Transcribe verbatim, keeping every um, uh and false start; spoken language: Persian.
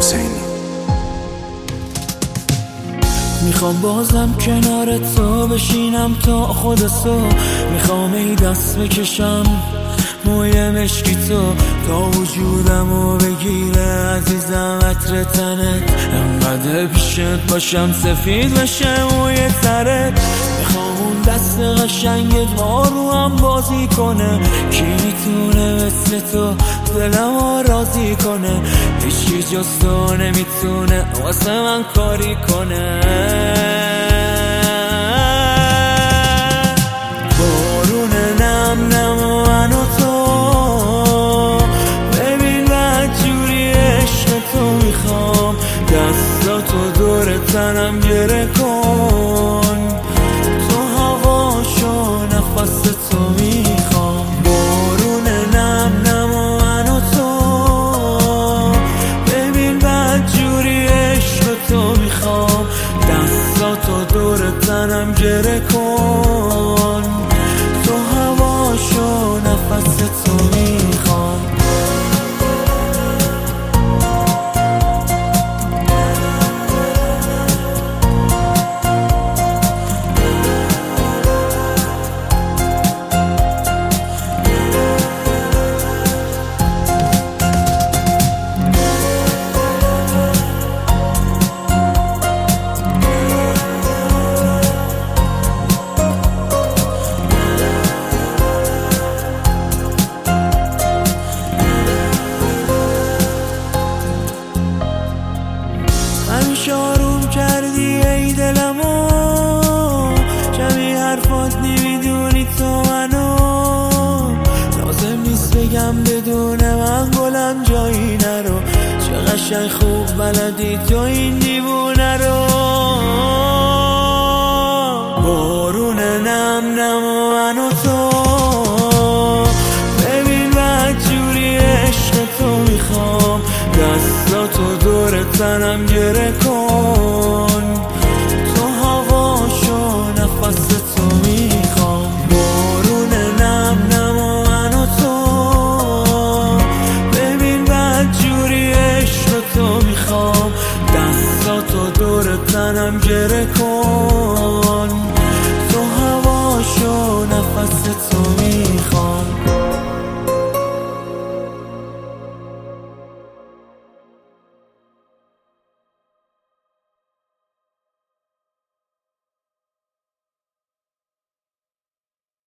حسینی. میخوام بازم کنار تو بشینم تا خود صبح، میخوام ای دست بکشم موی مشکی تو تا وجودمو بگیره عزیزم عطر تنت، انقدر پیشت باشم سفید بشه موی سرت. میخوام اون دست قشنگت با رو هم بازی کنه، کی میتونه مثل تو دلمو راضی کنه؟ هیچی جز تو نمیتونه واسه من کاری کنه. بارون نم نم و من و تو، ببین بدجوری عشق تو میخوام، دستاتو دور تنم گره کن، تو هواشو نفس تو میخوام. بارون نم نم و من و تو، ببین بدجوری عشق تو میخوام، دستاتو دور تنم گره کن، تو هواشو نفس تو میخوام. همیشه آروم کردی ای دلمو، کمی حرفات نمیدونی تو منو، لازم نیست بگم بدون من گلم جایی نرو، چه قشنگ خوب بلدی تو این دیوونه رو.